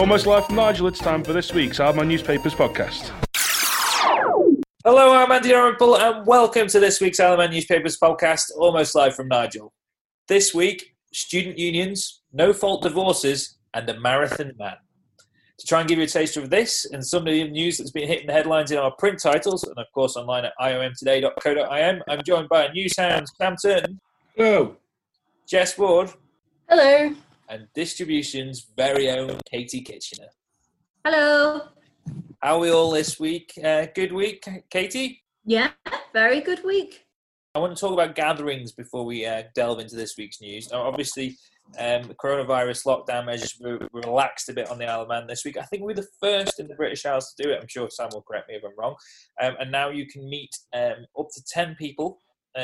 Almost live from Nigel, it's time for this week's Isle of Man Newspapers podcast. Hello, I'm Andy Honourable, and welcome to this week's Isle of Man Newspapers podcast, Almost Live from Nigel. This week, student unions, no-fault divorces, and a marathon man. To try and give you a taster of this and some of the news that's been hitting the headlines in our print titles, and of course online at iomtoday.co.im, I'm joined by Newshound Sam Turton. Hello. Jess Ward. Hello. And Distribution's very own Katie Kitchener. Hello. How are we all this week? Good week, Katie? Yeah, very good week. I want to talk about gatherings before we delve into this week's news. Now, obviously, the coronavirus lockdown measures were relaxed a bit on the Isle of Man this week. I think we're the first in the British Isles to do it. I'm sure Sam will correct me if I'm wrong. And now you can meet up to 10 people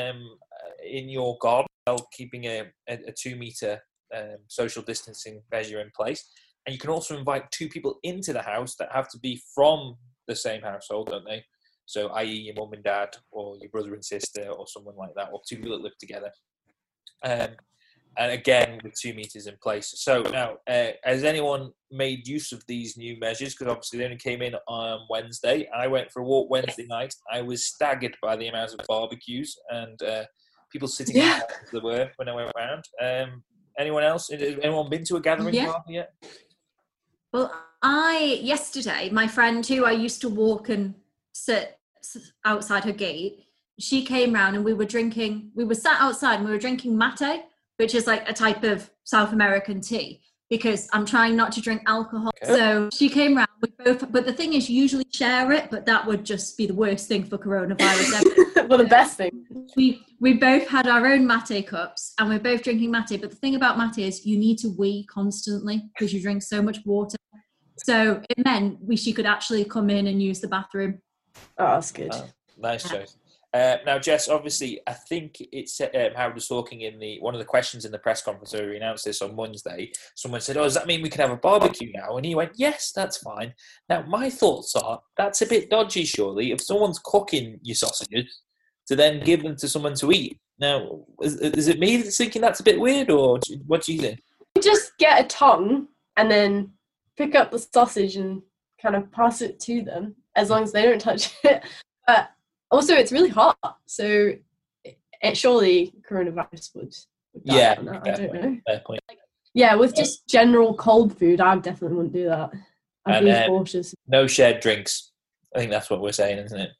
in your garden while keeping a 2-metre social distancing measure in place. And you can also invite 2 people into the house that have to be from the same household, don't they? So, i.e. your mum and dad, or your brother and sister, or someone like that, or 2 people that live together. And again, with 2 meters in place. So now, has anyone made use of these new measures? Because obviously they only came in on Wednesday. I went for a walk Wednesday night. I was staggered by the amount of barbecues and people sitting in as there were when I went around. Anyone else? Has anyone been to a gathering party yet? Well, yesterday, my friend who I used to walk and sit outside her gate, she came round and we were sat outside and we were drinking mate, which is like a type of South American tea, because I'm trying not to drink alcohol. Okay. So she came round with both, but the thing is, you usually share it, but that would just be the worst thing for coronavirus ever. Well, the best thing. We both had our own mate cups and we're both drinking mate, but the thing about mate is you need to wee constantly because you drink so much water. So it meant she could actually come in and use the bathroom. Oh, that's good. Nice choice. Now, Jess, obviously, I think it's Howard was talking in one of the questions in the press conference where we announced this on Wednesday. Someone said, does that mean we can have a barbecue now? And he went, yes, that's fine. Now, my thoughts are, that's a bit dodgy, surely. If someone's cooking your sausages, to then give them to someone to eat. Now, is it me that's thinking that's a bit weird, or what do you think? You just get a tongue and then pick up the sausage and kind of pass it to them, as long as they don't touch it. But also, it's really hot, so surely coronavirus would die on that. I don't know. Fair point. Yeah, with just general cold food, I definitely wouldn't do that. I'd be cautious. No shared drinks. I think that's what we're saying, isn't it?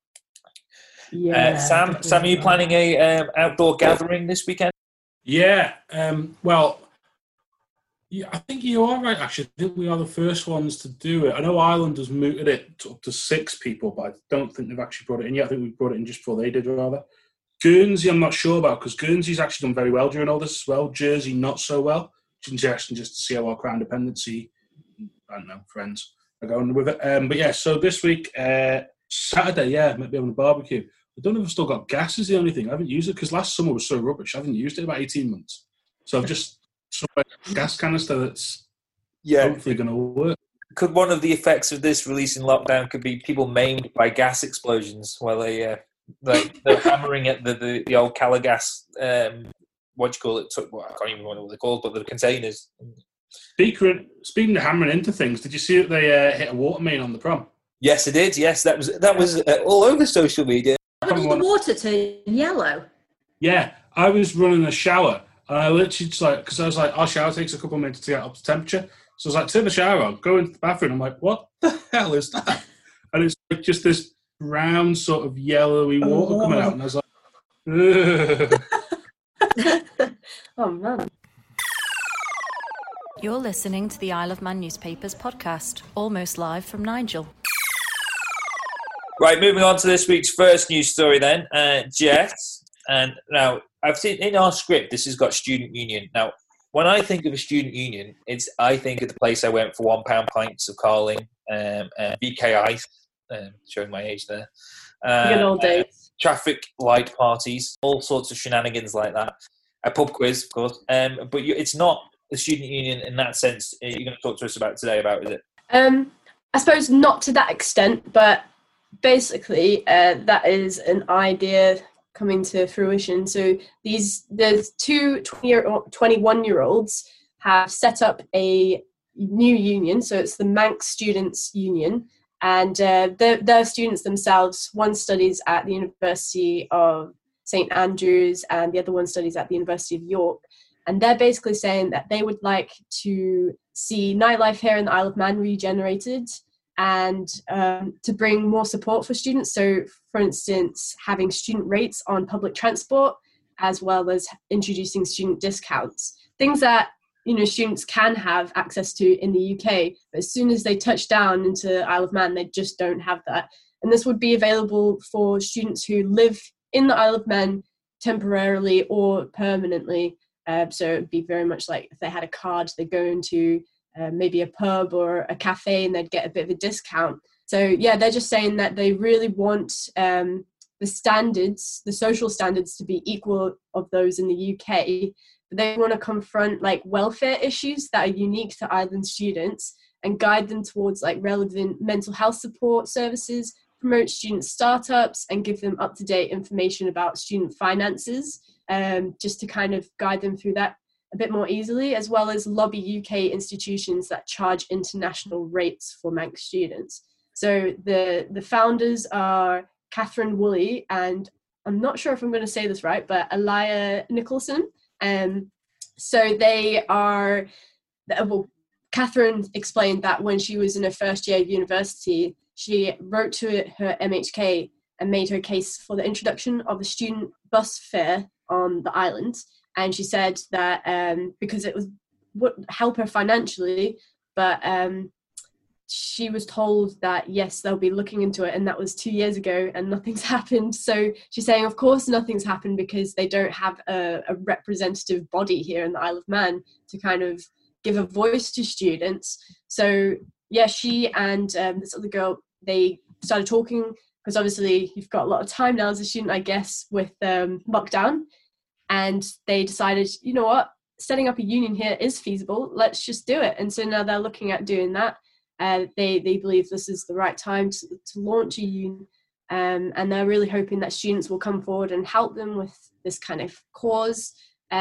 Yeah. Sam, are you planning a outdoor gathering this weekend? Yeah. I think you are right, actually. I think we are the first ones to do it. I know Ireland has mooted it up to 6 people, but I don't think they've actually brought it in yet. I think we brought it in just before they did, rather. Guernsey, I'm not sure about, because Guernsey's actually done very well during all this as well. Jersey, not so well. Suggestion just to see how our Crown Dependency, I don't know, friends are going with it. But yeah, so this week, Saturday, might be having a barbecue. I don't know if I've still got gas is the only thing. I haven't used it because last summer was so rubbish. I haven't used it in about 18 months. So I've just a gas canister that's hopefully going to work. Could one of the effects of this release in lockdown could be people maimed by gas explosions while they're hammering at the old Calagas, what do you call it? I can't even remember what they're called, but the containers. Speaking of hammering into things, did you see that they hit a water main on the prom? Yes, I did. Yes, that was all over social media. But all the water turned yellow. Yeah, I was running a shower. And I literally just because I was like, our shower takes a couple of minutes to get up to temperature. So I was like, turn the shower on, go into the bathroom. I'm like, what the hell is that? And it's like just this brown sort of yellowy water coming out. And I was like, Oh, man. You're listening to the Isle of Man Newspapers podcast, Almost Live from Nigel. Right, moving on to this week's first news story then. Jess, and now I've seen in our script, this has got student union. Now, when I think of a student union, I think of the place I went for £1 pints of Carling, VKI, showing my age there. Good old days. Traffic light parties, all sorts of shenanigans like that. A pub quiz, of course. But it's not the student union in that sense you're going to talk to us about today, is it? I suppose not to that extent, but basically that is an idea coming to fruition. So there's two 21-year-olds have set up a new union. So it's the Manx Students' Union. And their students themselves, one studies at the University of St Andrews and the other one studies at the University of York. And they're basically saying that they would like to see nightlife here in the Isle of Man regenerated and to bring more support for students. So, for instance, having student rates on public transport, as well as introducing student discounts. Things that, you know, students can have access to in the UK, but as soon as they touch down into Isle of Man, they just don't have that. And this would be available for students who live in the Isle of Man temporarily or permanently. So it would be very much like if they had a card, they go into maybe a pub or a cafe and they'd get a bit of a discount. So yeah, they're just saying that they really want the standards, the social standards, to be equal of those in the UK. But they want to confront like welfare issues that are unique to island students and guide them towards like relevant mental health support services, promote student startups, and give them up-to-date information about student finances, just to kind of guide them through that a bit more easily, as well as lobby UK institutions that charge international rates for Manx students. So the founders are Catherine Woolley and I'm not sure if I'm going to say this right, but Elia Nicholson. So they are, well, Catherine explained that when she was in her first year of university, she wrote to her MHK and made her case for the introduction of a student bus fare on the island. And she said that because it would help her financially, but she was told that, yes, they'll be looking into it. And that was 2 years ago and nothing's happened. So she's saying, of course, nothing's happened because they don't have a representative body here in the Isle of Man to kind of give a voice to students. So yeah, she and this other girl, they started talking because obviously you've got a lot of time now as a student, I guess, with lockdown. And they decided, you know what, setting up a union here is feasible. Let's just do it. And so now they're looking at doing that. They believe this is the right time to launch a union. And they're really hoping that students will come forward and help them with this kind of cause.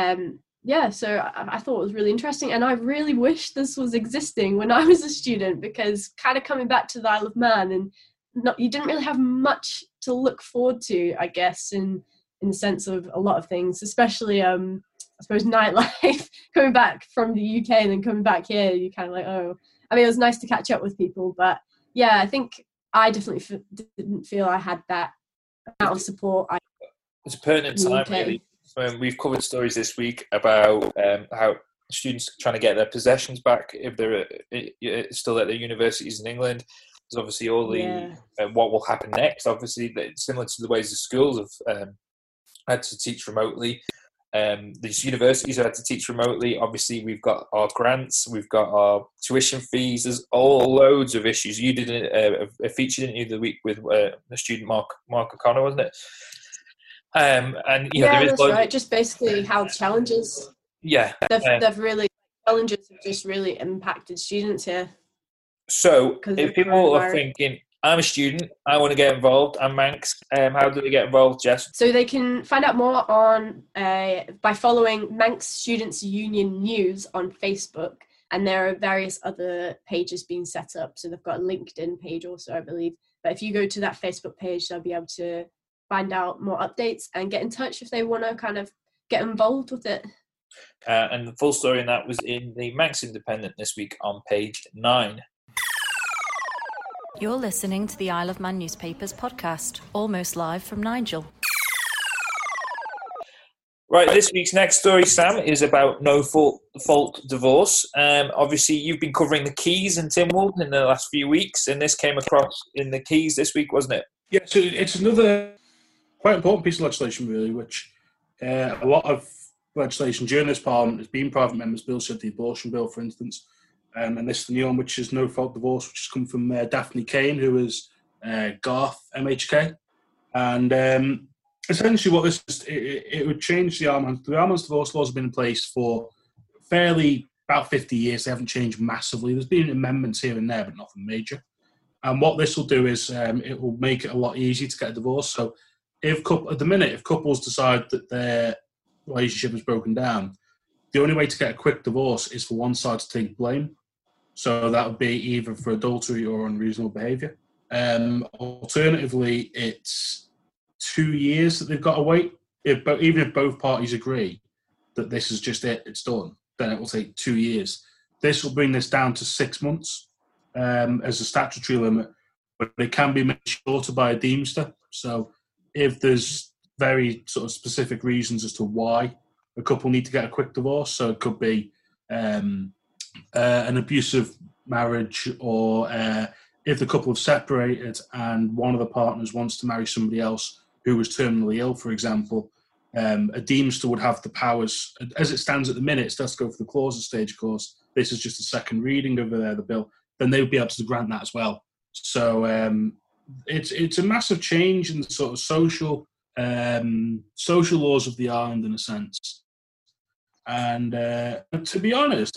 Yeah, so I thought it was really interesting. And I really wish this was existing when I was a student, because kind of coming back to the Isle of Man, and you didn't really have much to look forward to, I guess, in the sense of a lot of things, especially, I suppose, nightlife. Coming back from the UK and then coming back here, you kind of like, oh, I mean, it was nice to catch up with people. But yeah, I think I definitely didn't feel I had that amount of support. It's a pertinent time, really. We've covered stories this week about how students trying to get their possessions back if they're still at their universities in England. There's obviously all the what will happen next. Obviously, similar to the ways the schools have had to teach remotely. These universities have had to teach remotely. Obviously, we've got our grants, we've got our tuition fees. There's all loads of issues. You did a feature, didn't you, the week with the student Mark O'Connor, wasn't it? And you know, there is that's right. Just basically how challenges. Yeah, they've really challenges have just really impacted students here. So, if people are thinking, I'm a student, I want to get involved, I'm Manx, how do they get involved, Jess? So they can find out more on by following Manx Students' Union News on Facebook, and there are various other pages being set up. So they've got a LinkedIn page also, I believe. But if you go to that Facebook page, they'll be able to find out more updates and get in touch if they want to kind of get involved with it. And the full story on that was in the Manx Independent this week on page 9. You're listening to the Isle of Man Newspapers podcast, almost live from Nigel. Right, this week's next story, Sam, is about no-fault divorce. Obviously, you've been covering the Keys and Tynwald in the last few weeks, and this came across in the Keys this week, wasn't it? Yeah, so it's another quite important piece of legislation, really, which a lot of legislation during this Parliament has been private members' bills, such as the abortion bill, for instance. And this is the new one, which is no-fault divorce, which has come from Daphne Kane, who is Garth MHK. And essentially what this is, it would change the Armand. The Armand's divorce laws have been in place for about 50 years. They haven't changed massively. There's been amendments here and there, but nothing major. And what this will do is it will make it a lot easier to get a divorce. So if couples decide that their relationship is broken down, the only way to get a quick divorce is for one side to take blame. So that would be either for adultery or unreasonable behaviour. Alternatively, it's 2 years that they've got to wait. Even if both parties agree that this is just it, it's done, then it will take 2 years. This will bring this down to 6 months as a statutory limit, but it can be made shorter by a deemster. So if there's very sort of specific reasons as to why a couple need to get a quick divorce, so it could be an abusive marriage, or if the couple have separated and one of the partners wants to marry somebody else who was terminally ill, for example, a deemster would have the powers. As it stands at the minute, it does go for the clauses stage, of course. This is just a second reading of the bill. Then they would be able to grant that as well. So it's a massive change in the sort of social laws of the island, in a sense. And to be honest,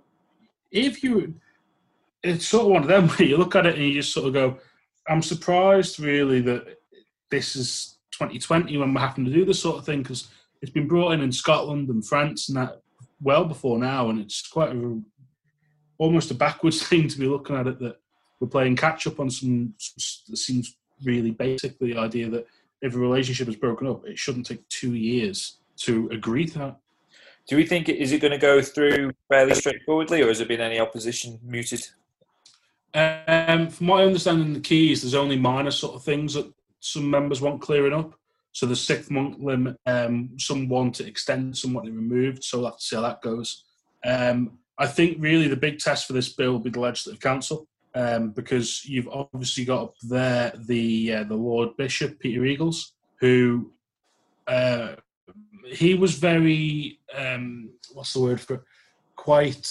it's sort of one of them where you look at it and you just sort of go, I'm surprised really that this is 2020 when we're having to do this sort of thing, because it's been brought in Scotland and France and that well before now, and it's quite almost a backwards thing to be looking at it, that we're playing catch up on some that seems really basic. The idea that if a relationship is broken up, it shouldn't take 2 years to agree to that. Do we think, is it going to go through fairly straightforwardly, or has there been any opposition mooted? From my understanding, the key is there's only minor sort of things that some members want clearing up. So the 6 month limit, some want it extended, some want it removed. So we'll have to see how that goes. I think really the big test for this bill will be the Legislative Council, because you've obviously got up there the Lord Bishop, Peter Eagles, who he was very, what's the word for it? Quite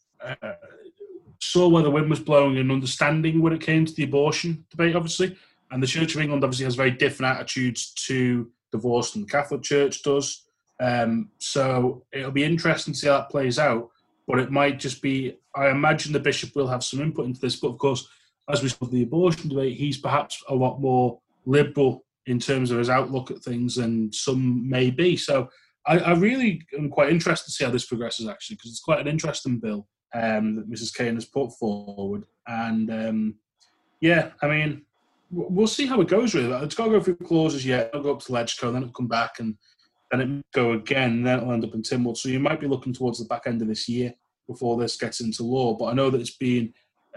saw where the wind was blowing and understanding when it came to the abortion debate, obviously. And the Church of England obviously has very different attitudes to divorce than the Catholic Church does. So it'll be interesting to see how that plays out. But it might just be, I imagine the bishop will have some input into this. But of course, as we saw with the abortion debate, he's perhaps a lot more liberal in terms of his outlook at things than some may be. So I really am quite interested to see how this progresses, actually, because it's quite an interesting bill that Mrs. Kane has put forward. And I mean, we'll see how it goes, really. It's got to go through clauses yet. It'll go up to Legco, then it'll come back, and then it'll go again, and then it'll end up in Tynwald. So you might be looking towards the back end of this year before this gets into law. But I know that it's been,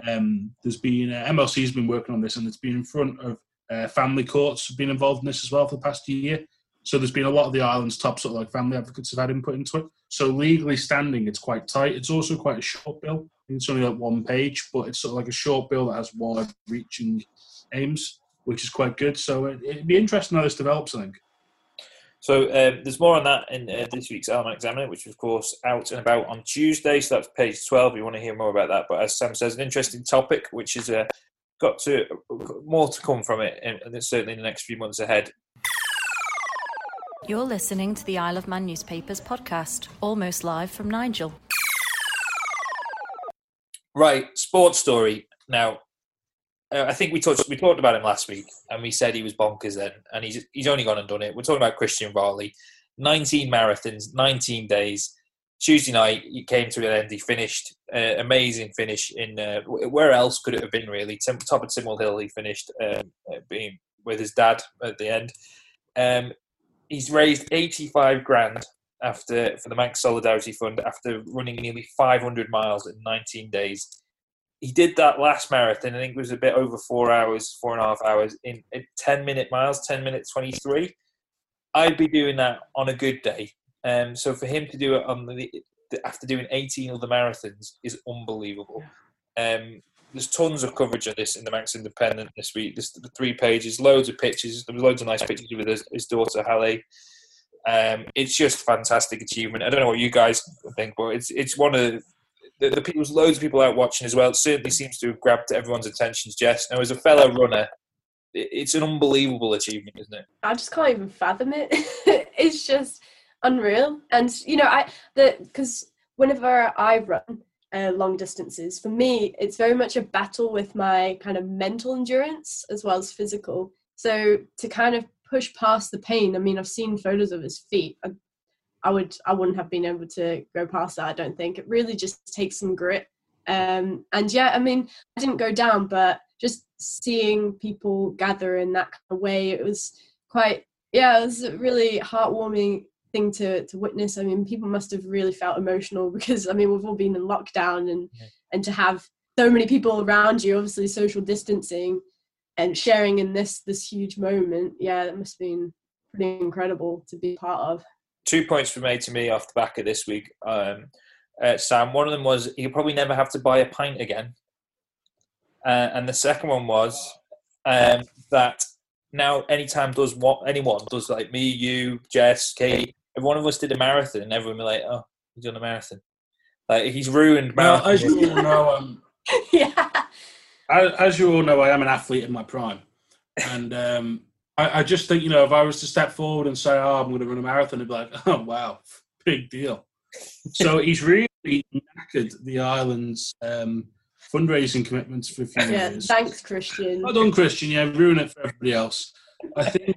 MLC's been working on this, and it's been in front of family courts have been involved in this as well for the past year. So there's been a lot of the island's top sort of like family advocates have had input into it. So legally standing, it's quite tight. It's also quite a short bill. It's only like 1 page, but it's sort of like a short bill that has wide-reaching aims, which is quite good. So it'd be interesting how this develops, I think. So there's more on that in this week's Almanac Examiner, which is, of course, out and about on Tuesday. So that's page 12 if you want to hear more about that. But as Sam says, an interesting topic, which has got more to come from it, and certainly in the next few months ahead. You're listening to the Isle of Man Newspapers podcast, almost live from Nigel. Right, sports story. Now, I think we talked about him last week, and we said he was bonkers then, and he's only gone and done it. We're talking about Christian Varley. 19 marathons, 19 days. Tuesday night, he came to an end. He finished, amazing finish in, where else could it have been, really? Top of Tynwald Hill, he finished being with his dad at the end. He's raised 85 grand for the Manx Solidarity Fund after running nearly 500 miles in 19 days. He did that last marathon, I think it was a bit over 4.5 hours, in 10-minute miles, 10 minutes 23. I'd be doing that on a good day. So for him to do it after doing 18 other marathons is unbelievable. There's tons of coverage of this in the Manx Independent this week. There's 3 pages, loads of pictures. There was loads of nice pictures with his daughter, Halle. It's just a fantastic achievement. I don't know what you guys think, but it's one of the people. There's loads of people out watching as well. It certainly seems to have grabbed everyone's attention. Jess, now as a fellow runner, it's an unbelievable achievement, isn't it? I just can't even fathom it. It's just unreal. And because whenever I run long distances, for me it's very much a battle with my kind of mental endurance as well as physical. So to kind of push past the pain, I mean, I've seen photos of his feet. I wouldn't have been able to go past that, I don't think. It really just takes some grit And yeah, I mean, I didn't go down, but just seeing people gather in that kind of way, it was quite, it was a really heartwarming thing to witness. I mean, people must have really felt emotional because, I mean, we've all been in lockdown, and to have so many people around you, obviously social distancing and sharing in this huge moment, that must have been pretty incredible to be part of. 2 points were made to me off the back of this week, Sam. One of them was he'll probably never have to buy a pint again. And the second one was that now anytime anyone does, like me, you, Jess, Kate, if one of us did a marathon and everyone would be like, oh, he's done a marathon. Like, he's ruined marathon. Well, as you all know, as you all know, I am an athlete in my prime. And I just think, if I was to step forward and say, oh, I'm going to run a marathon, it'd be like, oh, wow, big deal. So he's really knackered the island's fundraising commitments for a few years. Thanks, Christian. Well done, Christian. Ruin it for everybody else. I think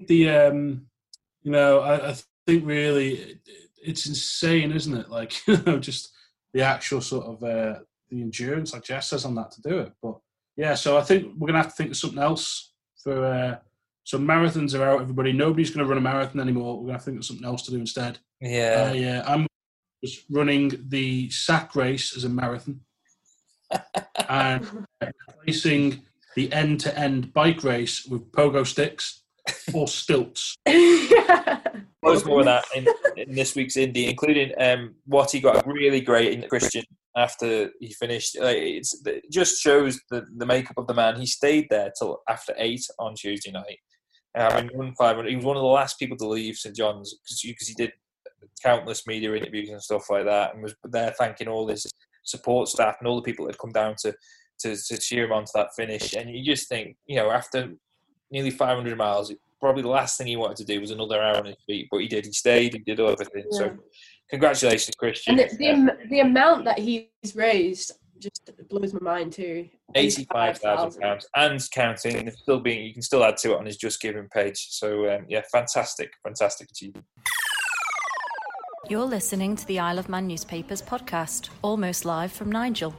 I think really it's insane, isn't it? Like, just the actual sort of the endurance, like Jess says, on that to do it. But yeah, so I think we're gonna have to think of something else for. So marathons are out, everybody. Nobody's going to run a marathon anymore. We're going to have to think of something else to do instead. Yeah. I'm just running the sack race as a marathon. And replacing the end-to-end bike race with pogo sticks or stilts. Loads more of that in this week's Indy, including what he got really great in Christian after he finished. It just shows the makeup of the man. He stayed there till after 8 on Tuesday night. Run 500. He was one of the last people to leave St John's because he did countless media interviews and stuff like that, and was there thanking all his support staff and all the people that had come down to cheer him on to that finish. And you just think, after nearly 500 miles, probably the last thing he wanted to do was another hour on his feet, but he did. He stayed, he did everything. Yeah. So congratulations, Christian. And the amount that he's raised just blows my mind too. £85,000 and counting. You can still add to it on his Just Giving page. So fantastic achievement. You're listening to the Isle of Man Newspapers podcast, almost live from Nigel.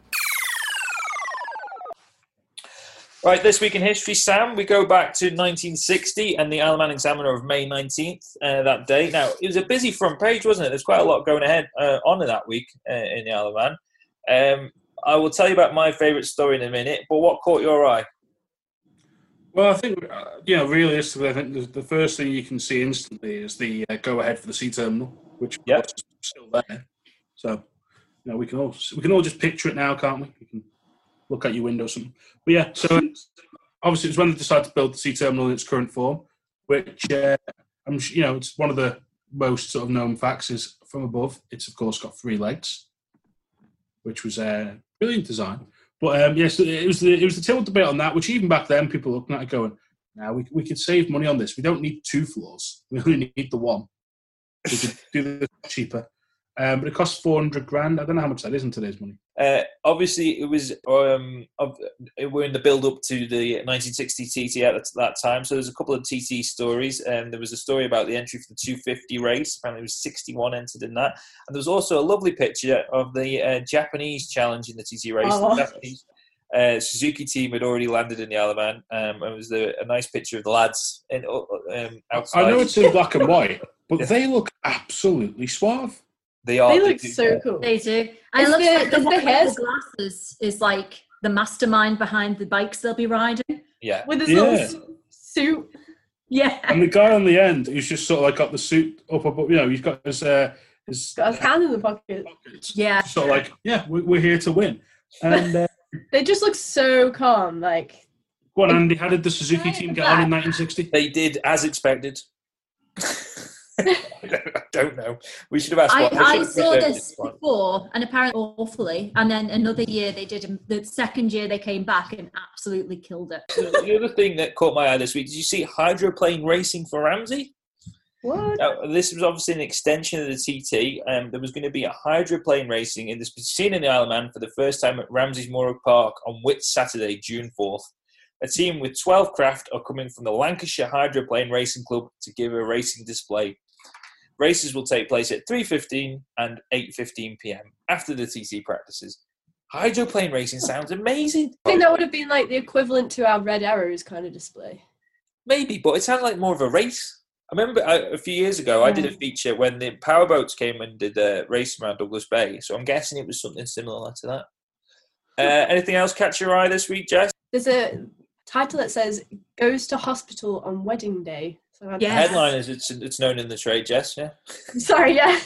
Right, this week in history, Sam, we go back to 1960 and the Isle of Man Examiner of May 19th, that day. Now, it was a busy front page, wasn't it? There's quite a lot going ahead on in that week in the Isle of Man. I will tell you about my favourite story in a minute, but what caught your eye? Well, I think, realistically, I think the first thing you can see instantly is the go-ahead for the sea terminal, which of course is still there. So, we can all just picture it now, can't we? We can look out your window or something. But yeah, so obviously it was when they decided to build the sea terminal in its current form, which it's one of the most sort of known facts is from above. It's of course got 3 legs, which was a brilliant design. But so it was the tilt debate on that, which even back then people were looking at it going, "Now we could save money on this. We don't need 2 floors. We only need the 1. We could do this cheaper." But it costs $400,000. I don't know how much that is in today's money. Obviously, it was we're in the build-up to the 1960 TT at that time. So there's a couple of TT stories. There was a story about the entry for the 250 race. Apparently, there was 61 entered in that. And there was also a lovely picture of the Japanese challenge in the TT race. Oh. The Japanese Suzuki team had already landed in the Isle of Man. It was a nice picture of the lads outside. I know it's in black and white, but they look absolutely suave. They are. They look so cool. They do. I love the hair glasses is like the mastermind behind the bikes they'll be riding. Yeah. With his little suit. Yeah. And the guy on the end, who's just sort of like got the suit up above, he's got his got his hand in the pocket. Yeah. Sort of like, we're here to win. And they just look so calm. Like, go on, Andy, how did the Suzuki team get on in 1960? They did as expected. I don't know. We should have asked. I saw this before, and apparently awfully. And then another year they did. The second year they came back and absolutely killed it. The other thing that caught my eye this week, did you see hydroplane racing for Ramsey? What? Now, this was obviously an extension of the TT. There was going to be a hydroplane racing in this scene in the Isle of Man for the first time at Ramsey's Moorooka Park on Whit Saturday, June 4th. A team with 12 craft are coming from the Lancashire Hydroplane Racing Club to give a racing display. Races will take place at 3:15 and 8:15 p.m. after the TT practices. Hydroplane racing sounds amazing. I think that would have been like the equivalent to our Red Arrows kind of display. Maybe, but it sounds like more of a race. I remember a few years ago, I did a feature when the powerboats came and did a race around Douglas Bay. So I'm guessing it was something similar to that. Anything else catch your eye this week, Jess? There's a title that says "Goes to Hospital on Wedding Day." So The headline is it's known in the trade, Jess. Yeah. Sorry, yeah.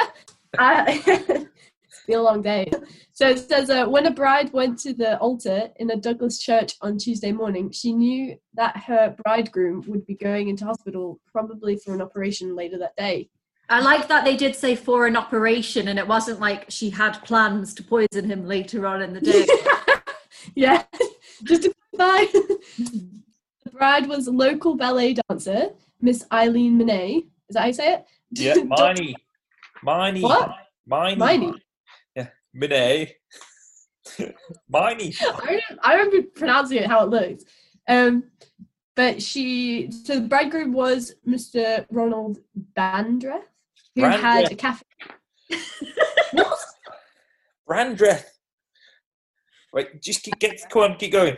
It's been a long day. So it says, when a bride went to the altar in a Douglas church on Tuesday morning, she knew that her bridegroom would be going into hospital, probably for an operation later that day. I like that they did say for an operation, and it wasn't like she had plans to poison him later on in the day. Yeah, just to clarify. The bride was a local ballet dancer, Miss Eileen Monet. Is that how you say it? Yeah, Miney. What? Miney. Yeah, Monet. Miney. I remember pronouncing it how it looks. But so the bridegroom was Mr. Ronald Brandreth, who had a cafe. What? Brandreth. Wait, just keep going.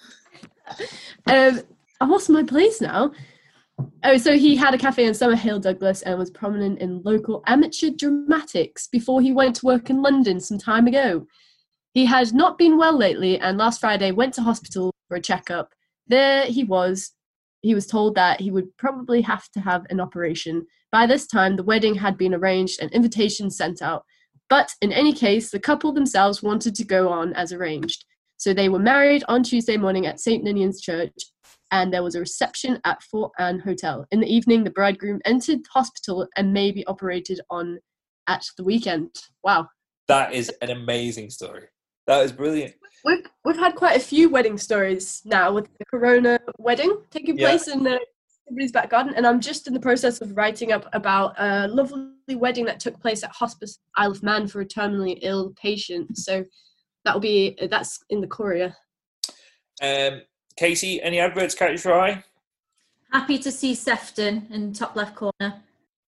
I lost my place now. Oh, so he had a cafe in Summerhill, Douglas, and was prominent in local amateur dramatics before he went to work in London some time ago. He had not been well lately, and last Friday went to hospital for a checkup. There he was told that he would probably have to have an operation. By this time, the wedding had been arranged and invitations sent out. But in any case, the couple themselves wanted to go on as arranged. So they were married on Tuesday morning at St. Ninian's Church, and there was a reception at Fort Anne Hotel. In the evening, the bridegroom entered hospital and may be operated on at the weekend. Wow. That is an amazing story. That is brilliant. We've had quite a few wedding stories now with the Corona wedding taking place in somebody's back garden, and I'm just in the process of writing up about a lovely wedding that took place at Hospice Isle of Man for a terminally ill patient. So that's in the Courier. Casey, any adverts catch your eye? Happy to see Sefton in top left corner.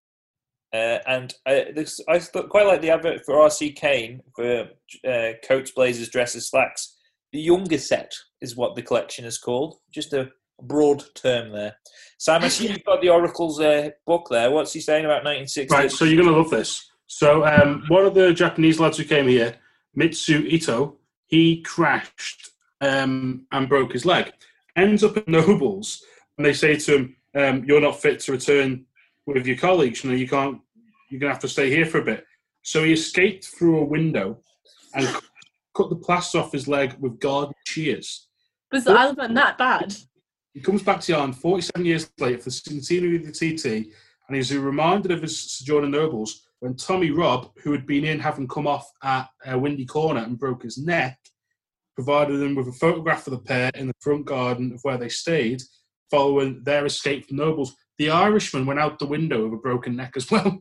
And I quite like the advert for RC Kane for coats, blazers, dresses, slacks. The younger set is what the collection is called. Just a broad term there. Sam, I see you've got the Oracle's book there. What's he saying about 1960? Right, so you're going to love this. So one of the Japanese lads who came here, Mitsu Ito, he crashed and broke his leg. Ends up at Nobles, and they say to him, "You're not fit to return with your colleagues. You know, you're going to have to stay here for a bit." So he escaped through a window and cut the plaster off his leg with garden shears. Was the Isle of Man that bad? He comes back to Yarn 47 years later for the centenary of the TT, and he's reminded of his sojourn in Nobles when Tommy Robb, who had been in having come off at Windy Corner and broke his neck, provided them with a photograph of the pair in the front garden of where they stayed following their escape from Nobles. The Irishman went out the window with a broken neck as well.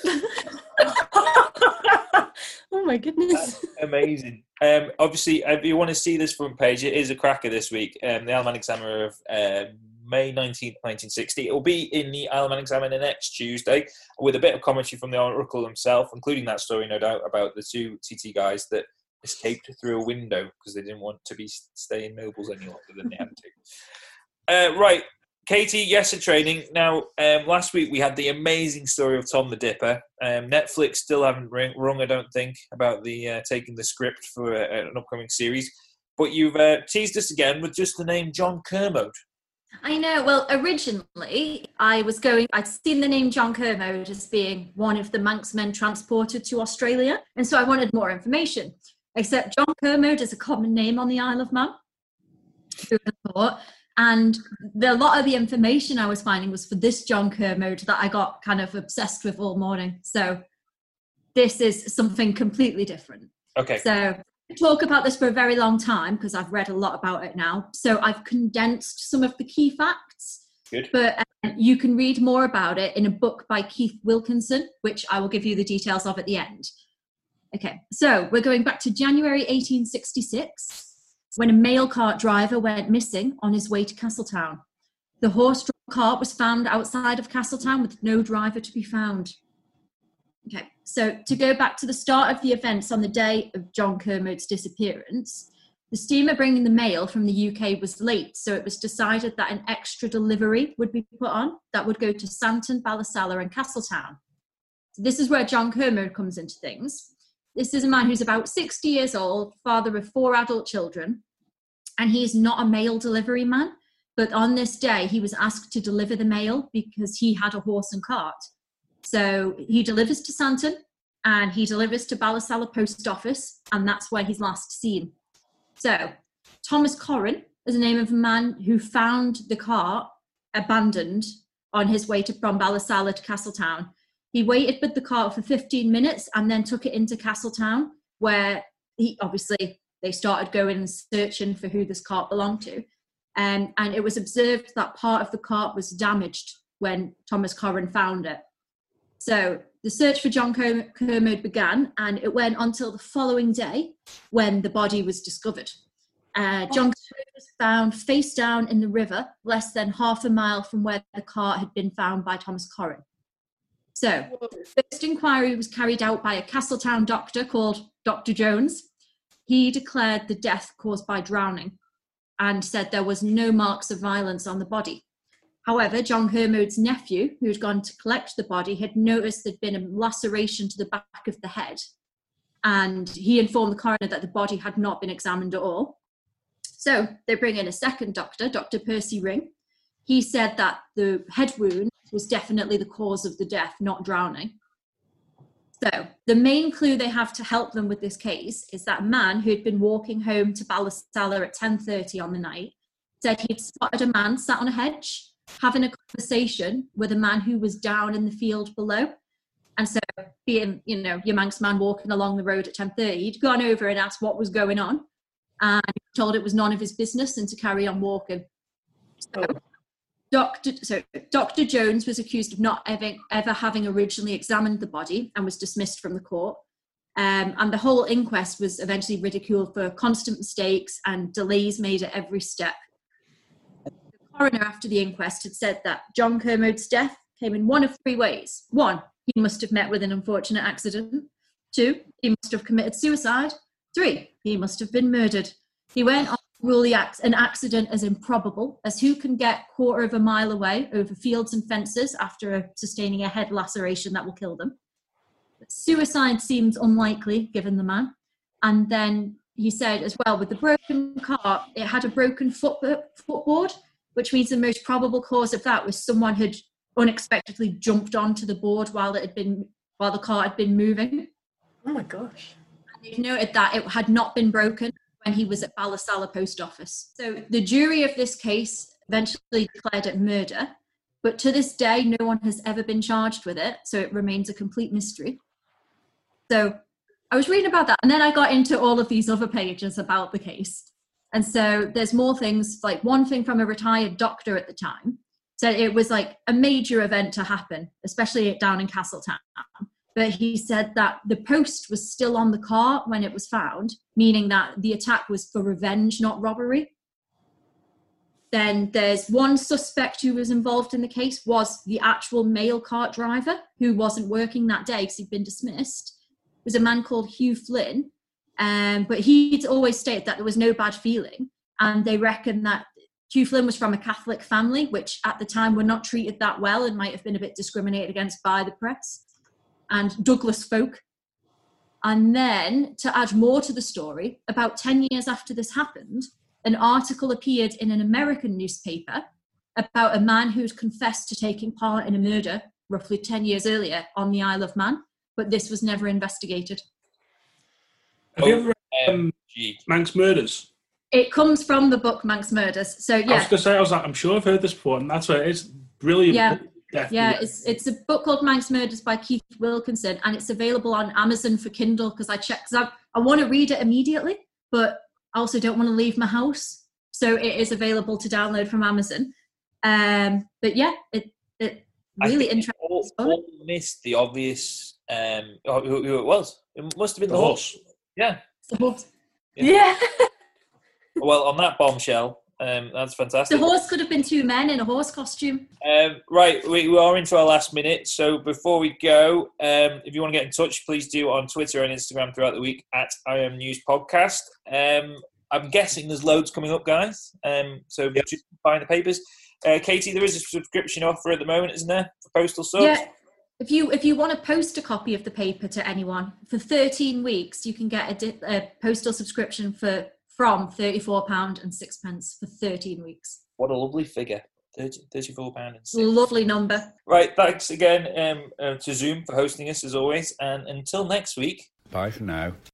Oh my goodness. That's amazing. Obviously, if you want to see this front page, it is a cracker this week. The Isle of Man Examiner of May 19th, 1960. It will be in the Isle of Man Examiner next Tuesday with a bit of commentary from the Oracle himself, including that story, no doubt, about the two TT guys that escaped through a window because they didn't want to stay in Nobles any longer than they had to. Right. Katie, yes, at training. Now, last week we had the amazing story of Tom the Dipper. Netflix still haven't rung, I don't think, about the taking the script for an upcoming series. But you've teased us again with just the name John Kermode. I know. Well, originally I'd seen the name John Kermode as being one of the Manx men transported to Australia. And so I wanted more information. Except John Kermode is a common name on the Isle of Man. Who would have thought? And a lot of the information I was finding was for this John Kermode that I got kind of obsessed with all morning. So this is something completely different. Okay. So I talk about this for a very long time because I've read a lot about it now. So I've condensed some of the key facts. Good. But you can read more about it in a book by Keith Wilkinson, which I will give you the details of at the end. Okay, so we're going back to January 1866. When a mail cart driver went missing on his way to Castletown. The horse-drawn cart was found outside of Castletown with no driver to be found. Okay, so to go back to the start of the events on the day of John Kermode's disappearance, the steamer bringing the mail from the UK was late, so it was decided that an extra delivery would be put on that would go to Santon, Ballasalla and Castletown. So this is where John Kermode comes into things. This is a man who's about 60 years old, father of 4 adult children, and he's not a mail delivery man, but on this day he was asked to deliver the mail because he had a horse and cart. So he delivers to Santon and he delivers to Ballasalla Post Office, and that's where he's last seen. So Thomas Corrin is the name of a man who found the cart abandoned on his way from Ballasalla to Castletown. He waited with the cart for 15 minutes and then took it into Castletown, where they started going and searching for who this cart belonged to. And it was observed that part of the cart was damaged when Thomas Corrin found it. So the search for John Kermode began, and it went until the following day when the body was discovered. John Kermode was found face down in the river, less than half a mile from where the cart had been found by Thomas Corrin. So the first inquiry was carried out by a Castletown doctor called Dr. Jones. He declared the death caused by drowning and said there was no marks of violence on the body. However, John Kermode's nephew, who had gone to collect the body, had noticed there'd been a laceration to the back of the head, and he informed the coroner that the body had not been examined at all. So they bring in a second doctor, Dr. Percy Ring. He said that the head wound was definitely the cause of the death, not drowning. So the main clue they have to help them with this case is that a man who had been walking home to Ballasalla at 10:30 on the night said he'd spotted a man sat on a hedge having a conversation with a man who was down in the field below. And so being, your Manx man walking along the road at 10:30, he'd gone over and asked what was going on, and told it was none of his business and to carry on walking. So Dr. Jones was accused of not ever having originally examined the body and was dismissed from the court. And the whole inquest was eventually ridiculed for constant mistakes and delays made at every step. The coroner after the inquest had said that John Kermode's death came in one of 3 ways. 1, he must have met with an unfortunate accident. 2, he must have committed suicide. 3, he must have been murdered. He went on to rule an accident as improbable, as who can get 1/4 of a mile away over fields and fences after sustaining a head laceration that will kill them. But suicide seems unlikely, given the man. And then he said as well, with the broken cart, it had a broken footboard, which means the most probable cause of that was someone had unexpectedly jumped onto the board while the cart had been moving. Oh my gosh. And they've noted that it had not been broken when he was at Ballasalla Post Office. So the jury of this case eventually declared it murder, but to this day, no one has ever been charged with it, so it remains a complete mystery. So I was reading about that, and then I got into all of these other pages about the case. And so there's more things, like one thing from a retired doctor at the time said it was like a major event to happen, especially down in Castletown. But he said that the post was still on the car when it was found, meaning that the attack was for revenge, not robbery. Then there's one suspect who was involved in the case was the actual mail cart driver who wasn't working that day because he'd been dismissed. It was a man called Hugh Flynn, but he'd always stated that there was no bad feeling. And they reckon that Hugh Flynn was from a Catholic family, which at the time were not treated that well and might have been a bit discriminated against by the press. And Douglas folk. And then, to add more to the story, about 10 years after this happened, an article appeared in an American newspaper about a man who'd confessed to taking part in a murder roughly 10 years earlier on the Isle of Man, but this was never investigated. Have you ever read Manx Murders? It comes from the book Manx Murders. So, yeah. I was going to say, I'm sure I've heard this before, and that's why it's brilliant. Yeah. Definitely. Yeah, it's a book called Manx Murders by Keith Wilkinson, and it's available on Amazon for Kindle because I want to read it immediately, but I also don't want to leave my house. So it is available to download from Amazon. But yeah, it really interesting. All missed the obvious who it was. It must have been the horse. Yeah. The horse. Yeah. Well, on that bombshell, That's fantastic. The horse could have been 2 men in a horse costume. Right, we are into our last minute. So before we go, if you want to get in touch, please do on Twitter and Instagram throughout the week at IM News Podcast. I'm guessing there's loads coming up, guys. So just buying the papers. Katie, there is a subscription offer at the moment, isn't there, for postal subs? Yeah. If you want to post a copy of the paper to anyone for 13 weeks, you can get a postal subscription from £34.06 for 13 weeks. What a lovely figure. £34.06. Lovely number. Right, thanks again to Zoom for hosting us as always. And until next week. Bye for now.